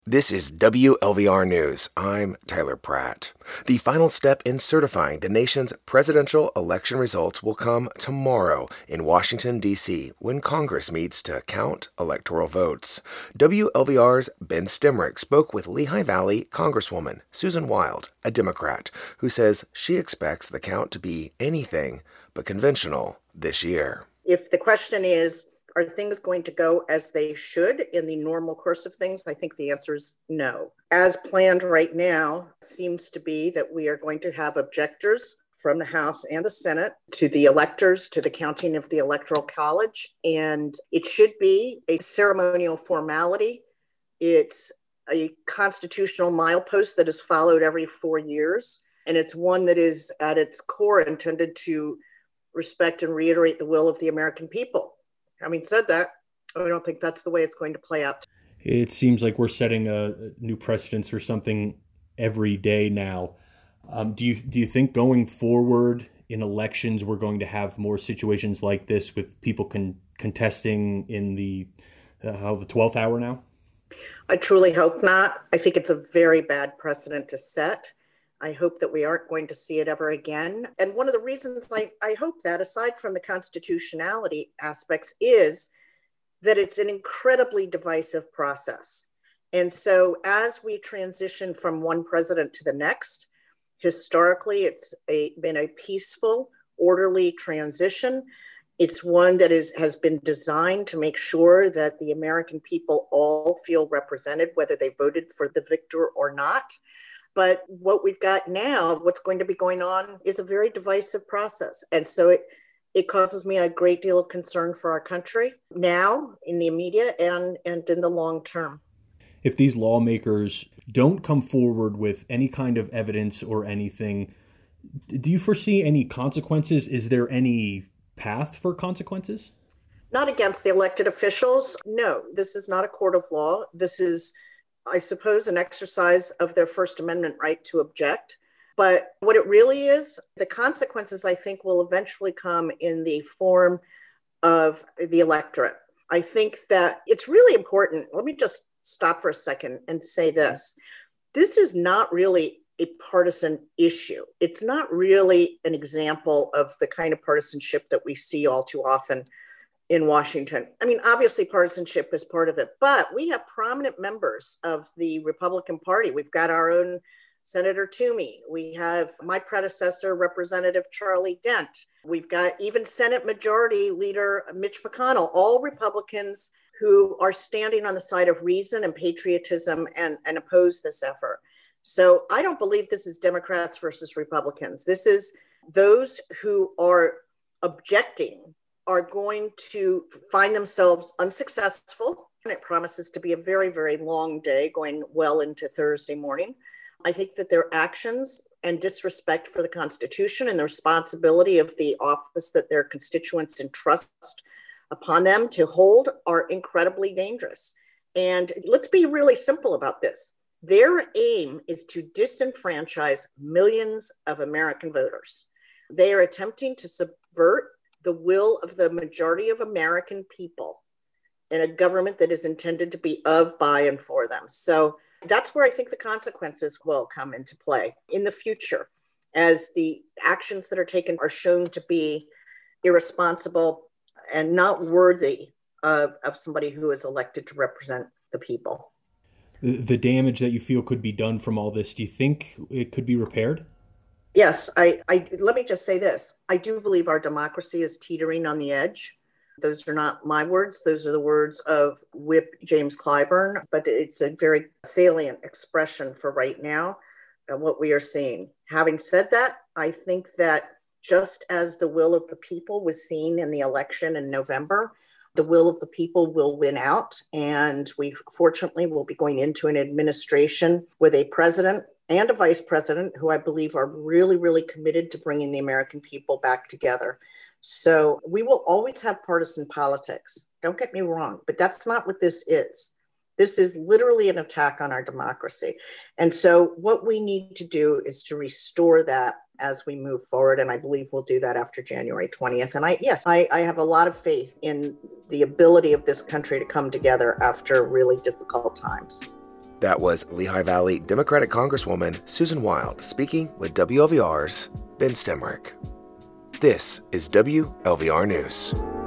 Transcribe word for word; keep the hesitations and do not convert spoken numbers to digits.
This is W L V R News. I'm Tyler Pratt. The final step in certifying the nation's presidential election results will come tomorrow in Washington, D C, when Congress meets to count electoral votes. W L V R's Ben Stemrick spoke with Lehigh Valley Congresswoman Susan Wild, a Democrat, who says she expects the count to be anything but conventional this year. If the question is, are things going to go as they should in the normal course of things? I think the answer is no. As planned right now, seems to be that we are going to have objectors from the House and the Senate to the electors, to the counting of the Electoral College. And it should be a ceremonial formality. It's a constitutional milepost that is followed every four years. And it's one that is at its core intended to respect and reiterate the will of the American people. Having said that, I don't think that's the way it's going to play out. It seems like we're setting a new precedence for something every day now. Um, do you do you think going forward in elections, we're going to have more situations like this with people con- contesting in the uh, how the twelfth hour now? I truly hope not. I think it's a very bad precedent to set. I hope that we aren't going to see it ever again. And one of the reasons I, I hope that, aside from the constitutionality aspects, is that it's an incredibly divisive process. And so as we transition from one president to the next, historically, it's a, been a peaceful, orderly transition. It's one that is, has been designed to make sure that the American people all feel represented, whether they voted for the victor or not. But what we've got now, what's going to be going on, is a very divisive process. And so it, it causes me a great deal of concern for our country now, in the immediate and, and in the long term. If these lawmakers don't come forward with any kind of evidence or anything, do you foresee any consequences? Is there any path for consequences? Not against the elected officials. No, this is not a court of law. This is, I suppose, an exercise of their First Amendment right to object. But what it really is, the consequences, I think, will eventually come in the form of the electorate. I think that it's really important. Let me just stop for a second and say this. This is not really a partisan issue. It's not really an example of the kind of partisanship that we see all too often in Washington. I mean, obviously partisanship is part of it, but we have prominent members of the Republican Party. We've got our own Senator Toomey. We have my predecessor, Representative Charlie Dent. We've got even Senate Majority Leader Mitch McConnell, all Republicans who are standing on the side of reason and patriotism and, and oppose this effort. So I don't believe this is Democrats versus Republicans. This is those who are objecting are going to find themselves unsuccessful. And it promises to be a very, very long day going well into Thursday morning. I think that their actions and disrespect for the Constitution and the responsibility of the office that their constituents entrust upon them to hold are incredibly dangerous. And let's be really simple about this. Their aim is to disenfranchise millions of American voters. They are attempting to subvert the will of the majority of American people in a government that is intended to be of, by, and for them. So that's where I think the consequences will come into play in the future, as the actions that are taken are shown to be irresponsible and not worthy of, of somebody who is elected to represent the people. The damage that you feel could be done from all this, do you think it could be repaired? Yes, I, I let me just say this. I do believe our democracy is teetering on the edge. Those are not my words. Those are the words of Whip James Clyburn, but it's a very salient expression for right now and what we are seeing. Having said that, I think that just as the will of the people was seen in the election in November, the will of the people will win out. And we fortunately will be going into an administration with a president and a vice president who I believe are really, really committed to bringing the American people back together. So we will always have partisan politics. Don't get me wrong, but that's not what this is. This is literally an attack on our democracy. And so what we need to do is to restore that as we move forward. And I believe we'll do that after January twentieth. And I, yes, I, I have a lot of faith in the ability of this country to come together after really difficult times. That was Lehigh Valley Democratic Congresswoman Susan Wild speaking with W L V R's Ben Stemrick. This is W L V R News.